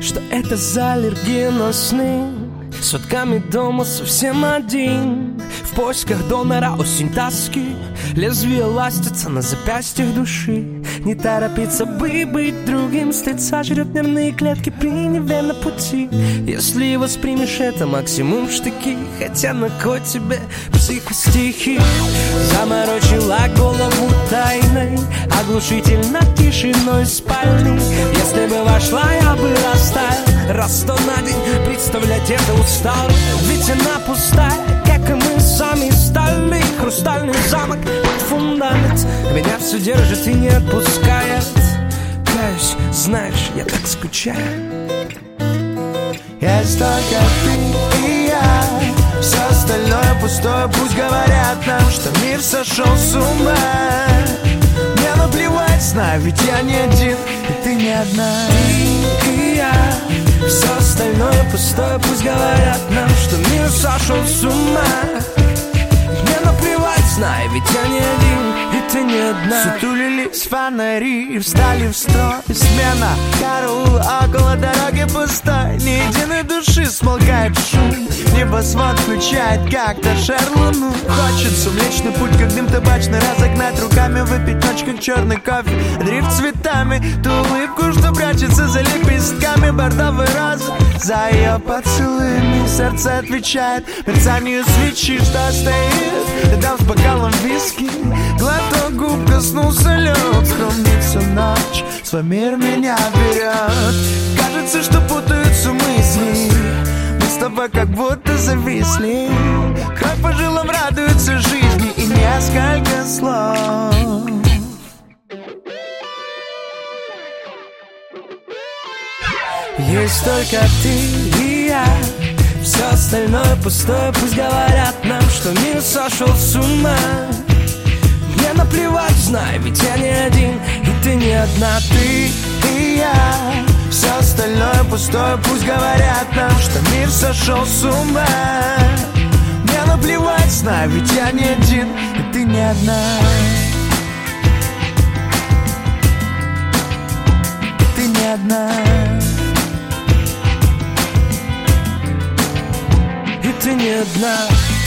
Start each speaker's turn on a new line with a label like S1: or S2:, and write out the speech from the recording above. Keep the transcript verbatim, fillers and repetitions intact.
S1: что это за аллергия на сны. Сутками дома совсем один, в поисках донора осень тоски. Лезвие ластится на запястьях души. Не торопиться бы быть другим, стыд сожрет нервные клетки при неверном пути. Если воспримешь это максимум штыки, хотя на кой тебе психостихи. Заморочила голову тайной, оглушительно тишиной спальни. Если бы вошла, я бы растаял раз сто на день, представлять это устал. Ведь она пустая, как и мы сами стали. Хрустальный замок, фундамент меня все держит и не отпускает. Каюсь, знаешь, я так скучаю.
S2: Есть только ты и я, все остальное пустое. Пусть говорят нам, что мир сошел с ума. Мне наплевать, знаю, ведь я не один, и ты не одна.
S1: Ты и я, все остальное пустое. Пусть говорят нам, что мир сошел с ума. Мне наплевать, знаю, ведь я не один, и ты не одна.
S2: Сутулились фонари, встали в строй. Смена караула около дороги пустой. Ни единой души, смолкает шум. Небосвод включает как-то шарлуну. Хочется Млечный путь, как дым табачный, разогнать руками, выпить ночь, как черный кофе, дрифт цветами. Ту улыбку, что прячется за лепестками бордовой розы. За ее поцелуями сердце отвечает мерцанию свечи, что стоит рядом с бокалом виски. Глоток губ, коснулся лед, хрумнится ночь, свой мир меня берет. Кажется, что путаются мысли, мы с тобой как будто зависли. Кровь по жилам радуется жизни и несколько слов.
S1: Есть только ты и я, все остальное пустое. Пусть говорят нам, что мир сошел с ума. Мне наплевать, знаю, ведь я не один, и ты не одна. Ты
S2: и я, все остальное пустое. Пусть говорят нам, что мир сошел с ума. Мне наплевать, знаю, ведь я не один, и ты не одна. Ты не одна.
S1: И ты не одна.